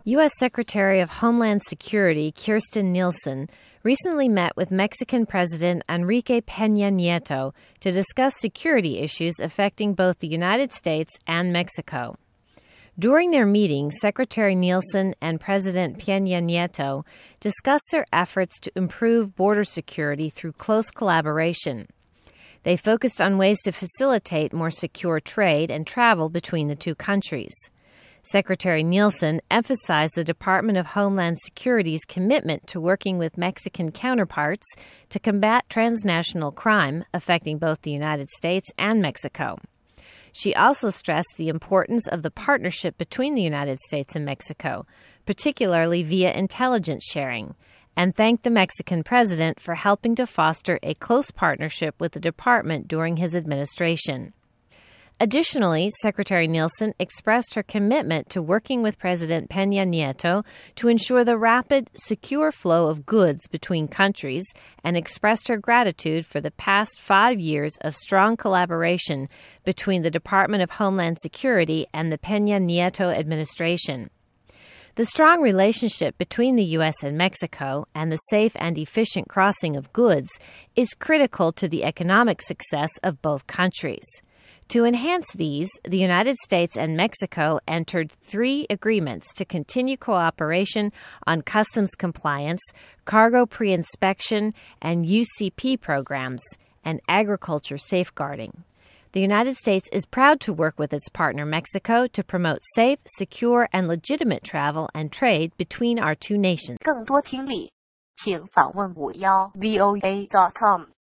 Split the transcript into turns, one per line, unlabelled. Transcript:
U.S. Secretary of Homeland Security Kirstjen Nielsen recently met with Mexican President Enrique Peña Nieto to discuss security issues affecting both the United States and Mexico. During their meeting, Secretary Nielsen and President Peña Nieto discussed their efforts to improve border security through close collaboration. They focused on ways to facilitate more secure trade and travel between the two countries. Secretary Nielsen emphasized the Department of Homeland Security's commitment to working with Mexican counterparts to combat transnational crime affecting both the United States and Mexico. She also stressed the importance of the partnership between the United States and Mexico, particularly via intelligence sharing, and thanked the Mexican president for helping to foster a close partnership with the department during his administration. Additionally, Secretary Nielsen expressed her commitment to working with President Peña Nieto to ensure the rapid, secure flow of goods between countries and expressed her gratitude for the past 5 years of strong collaboration between the Department of Homeland Security and the Peña Nieto administration. The strong relationship between the U.S. and Mexico and the safe and efficient crossing of goods is critical to the economic success of both countries. To enhance these, the United States and Mexico entered 3 agreements to continue cooperation on customs compliance, cargo pre-inspection, and UCP programs, and agriculture safeguarding. The United States is proud to work with its partner Mexico to promote safe, secure, and legitimate travel and trade between our two nations.
更多听力，请访问51voa.com。